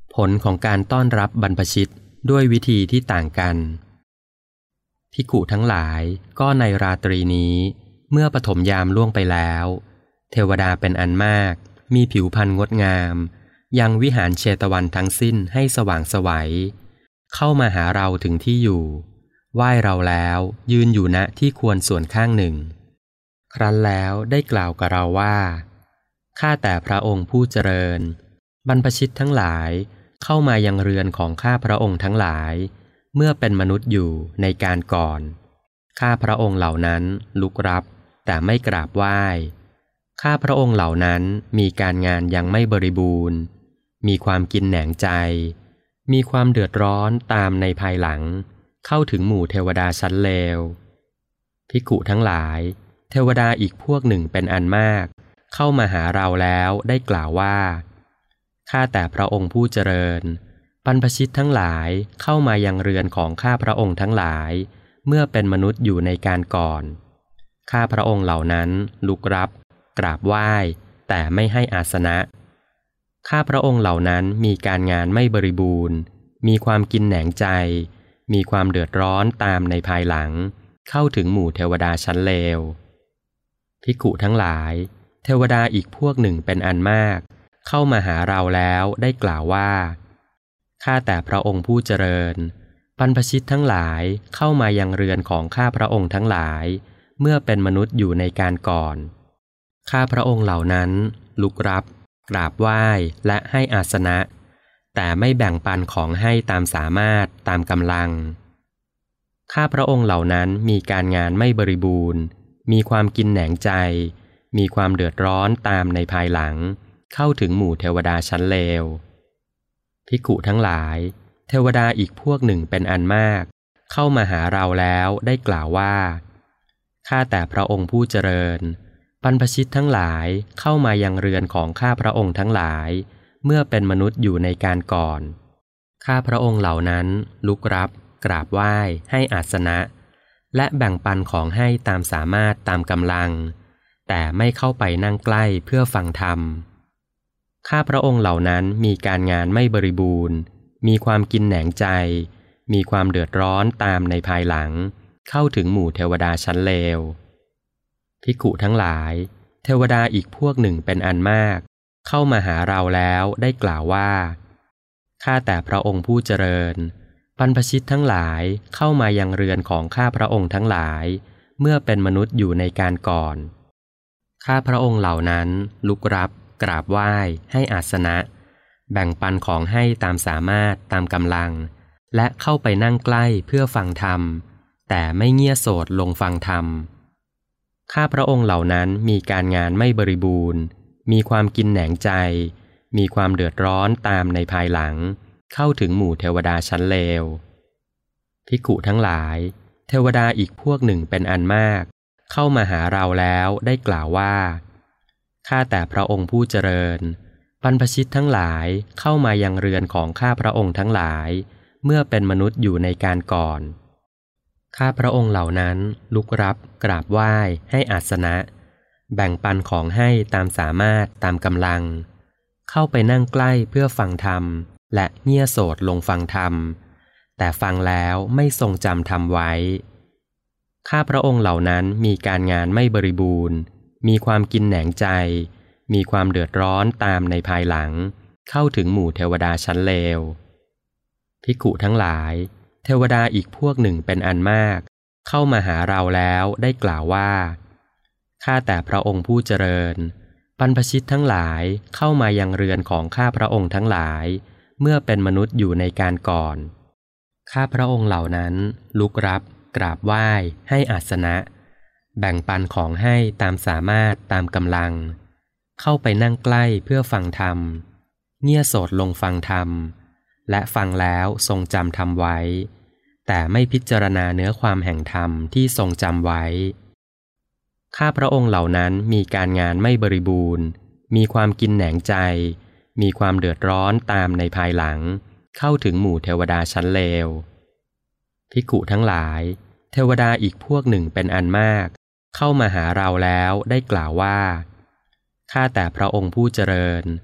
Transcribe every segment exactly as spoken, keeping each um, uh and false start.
ผลของการต้อนรับบรรพชิตด้วยวิธีที่ต่างกันภิกขุทั้งหลายก็ในราตรีนี้เมื่อปฐมยามล่วงไปแล้วเทวดาเป็นอันมากมีผิวพรรณงดงามยังวิหารเชตวันทั้งสิ้นให้สว่างไสวเข้ามาหาเราถึงที่อยู่ไหว้เราแล้วยืนอยู่ณที่ควรส่วนข้างหนึ่งครั้นแล้วได้กล่าวกับเราว่าข้าแต่พระองค์ผู้เจริญบรรพชิตทั้งหลายเข้ามายังเรือนของข้าพระองค์ทั้งหลายเมื่อเป็นมนุษย์อยู่ในการก่อนข้าพระองค์เหล่านั้นลุกรับแต่ไม่กราบไหว้ข้าพระองค์เหล่านั้นมีการงานยังไม่บริบูรณ์มีความกินแหนงใจมีความเดือดร้อนตามในภายหลังเข้าถึงหมู่เทวดาชั้นเลวภิกขุทั้งหลายเทวดาอีกพวกหนึ่งเป็นอันมากเข้ามาหาเราแล้วได้กล่าวว่าข้าแต่พระองค์ผู้เจริญบรรพชิตทั้งหลายเข้ามายังเรือนของข้าพระองค์ทั้งหลายเมื่อเป็นมนุษย์อยู่ในการก่อนข้าพระองค์เหล่านั้นลุกรับกราบไหว้แต่ไม่ให้อาสนะข้าพระองค์เหล่านั้นมีการงานไม่บริบูรณ์มีความกินแหนงใจมีความเดือดร้อนตามในภายหลังเข้าถึงหมู่เทวดาชั้นเลวภิกขุทั้งหลายเทวดาอีกพวกหนึ่งเป็นอันมากเข้ามาหาเราแล้วได้กล่าวว่าข้าแต่พระองค์ผู้เจริญบรรพชิตทั้งหลายเข้ามายังเรือนของข้าพระองค์ทั้งหลายเมื่อเป็นมนุษย์อยู่ในการก่อนข้าพระองค์เหล่านั้นลุกรับกราบไหว้และให้อาสนะแต่ไม่แบ่งปันของให้ตามสามารถตามกำลังข้าพระองค์เหล่านั้นมีการงานไม่บริบูรณ์มีความกินแหนงใจมีความเดือดร้อนตามในภายหลังเข้าถึงหมู่เทวดาชั้นเลวภิกขุทั้งหลายเทวดาอีกพวกหนึ่งเป็นอันมากเข้ามาหาเราแล้วได้กล่าวว่าข้าแต่พระองค์ผู้เจริญบรรพชิตทั้งหลายเข้ามายังเรือนของข้าพระองค์ทั้งหลายเมื่อเป็นมนุษย์อยู่ในการก่อนข้าพระองค์เหล่านั้นลุกรับกราบไหว้ให้อาสนะและแบ่งปันของให้ตามสามารถตามกำลังแต่ไม่เข้าไปนั่งใกล้เพื่อฟังธรรมข้าพระองค์เหล่านั้นมีการงานไม่บริบูรณ์มีความกินแหนงใจมีความเดือดร้อนตามในภายหลังเข้าถึงหมู่เทวดาชั้นเลวภิกขุทั้งหลายเทวดาอีกพวกหนึ่งเป็นอันมากเข้ามาหาเราแล้วได้กล่าวว่าข้าแต่พระองค์ผู้เจริญบรรพชิตทั้งหลายเข้ามายังเรือนของข้าพระองค์ทั้งหลายเมื่อเป็นมนุษย์อยู่ในการก่อนข้าพระองค์เหล่านั้นลุกรับกราบไหว้ให้อาสนะแบ่งปันของให้ตามสามารถตามกำลังและเข้าไปนั่งใกล้เพื่อฟังธรรมแต่ไม่เงี่ยโสดลงฟังธรรมข้าพระองค์เหล่านั้นมีการงานไม่บริบูรณ์มีความกินแหนงใจมีความเดือดร้อนตามในภายหลังเข้าถึงหมู่เทวดาชั้นเลวภิกขุทั้งหลายเทวดาอีกพวกหนึ่งเป็นอันมากเข้ามาหาเราแล้วได้กล่าวว่าข้าแต่พระองค์ผู้เจริญบรรพชิตทั้งหลายเข้ามายังเรือนของข้าพระองค์ทั้งหลายเมื่อเป็นมนุษย์อยู่ในการก่อนข้าพระองค์เหล่านั้นลุกรับกราบไหว้ให้อาสนะแบ่งปันของให้ตามสามารถตามกำลังเข้าไปนั่งใกล้เพื่อฟังธรรมและเงี่ยโสดลงฟังธรรมแต่ฟังแล้วไม่ทรงจำธรรมไว้ข้าพระองค์เหล่านั้นมีการงานไม่บริบูรณ์มีความกินแหนงใจมีความเดือดร้อนตามในภายหลังเข้าถึงหมู่เทวดาชั้นเลวภิกขุทั้งหลายเทวดาอีกพวกหนึ่งเป็นอันมากเข้ามาหาเราแล้วได้กล่าวว่าข้าแต่พระองค์ผู้เจริญบรรพชิตทั้งหลายเข้ามายังเรือนของข้าพระองค์ทั้งหลายเมื่อเป็นมนุษย์อยู่ในการก่อนข้าพระองค์เหล่านั้นลุกรับกราบไหว้ให้อาสนะแบ่งปันของให้ตามสามารถตามกำลังเข้าไปนั่งใกล้เพื่อฟังธรรมเงี่ยโสดลงฟังธรรมและฟังแล้วทรงจำธรรมไว้แต่ไม่พิจารณาเนื้อความแห่งธรรมที่ทรงจำไว้ข้าพระองค์เหล่านั้นมีการงานไม่บริบูรณ์มีความกินแหนงใจมีความเดือดร้อนตามในภายหลังเข้าถึงหมู่เทวดาชั้นเลวภิกขุทั้งหลายเทวดาอีกพวกหนึ่งเป็นอันมากเข้ามาหาเราแล้วได้กล่าวว่าข้าแต่พระองค์ผู้เจริญบ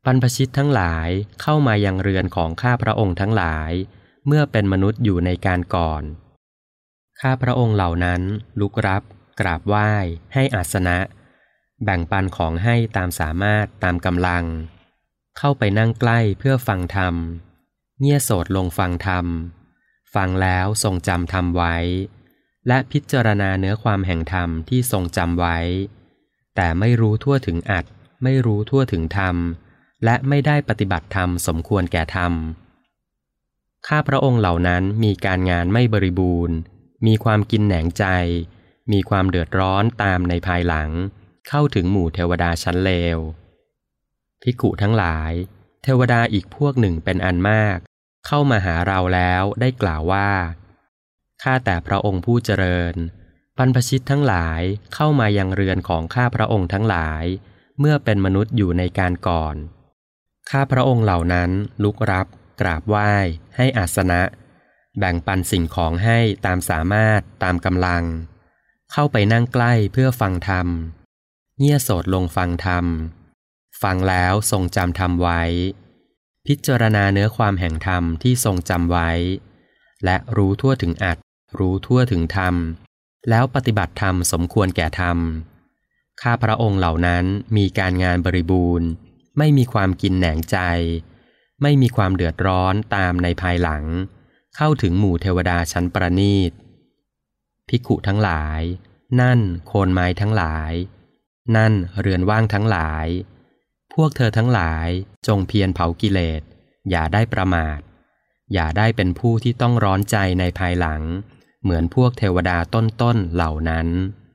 บรรพชิตทั้งหลายเข้ามายังเรือนของข้าพระองค์ทั้งหลายเมื่อเป็นมนุษย์อยู่ในการก่อนข้าพระองค์เหล่านั้นลุกรับกราบไหว้ให้อาสนะแบ่งปันของให้ตามสามารถตามกำลังเข้าไปนั่งใกล้เพื่อฟังธรรมเงี่ยโสดลงฟังธรรมฟังแล้วทรงจำธรรมไว้และพิจารณาเนื้อความแห่งธรรมที่ทรงจำไว้แต่ไม่รู้ทั่วถึงอัตไม่รู้ทั่วถึงธรรมและไม่ได้ปฏิบัติธรรมสมควรแก่ธรรมข้าพระองค์เหล่านั้นมีการงานไม่บริบูรณ์มีความกินแหนงใจมีความเดือดร้อนตามในภายหลังเข้าถึงหมู่เทวดาชั้นเลวภิกขุทั้งหลายเทวดาอีกพวกหนึ่งเป็นอันมากเข้ามาหาเราแล้วได้กล่าวว่าข้าแต่พระองค์ผู้เจริญบรรพชิตทั้งหลายเข้ามายังเรือนของข้าพระองค์ทั้งหลายเมื่อเป็นมนุษย์อยู่ในการก่อนข้าพระองค์เหล่านั้นลุกรับกราบไหว้ให้อาสนะแบ่งปันสิ่งของให้ตามสามารถตามกำลังเข้าไปนั่งใกล้เพื่อฟังธรรมเงี่ยโสดลงฟังธรรมฟังแล้วทรงจำธรรมไว้พิจารณาเนื้อความแห่งธรรมที่ทรงจำไว้และรู้ทั่วถึงอัตรู้ทั่วถึงธรรมแล้วปฏิบัติธรรมสมควรแก่ธรรมข้าพระองค์เหล่านั้นมีการงานบริบูรณ์ไม่มีความกินแหนงใจไม่มีความเดือดร้อนตามในภายหลังเข้าถึงหมู่เทวดาชั้นประณีตภิกขุทั้งหลายนั่นโคนไม้ทั้งหลายนั่นเรือนว่างทั้งหลายพวกเธอทั้งหลายจงเพียรเผากิเลสอย่าได้ประมาทอย่าได้เป็นผู้ที่ต้องร้อนใจในภายหลังเหมือนพวกเทวดาต้นๆเหล่านั้น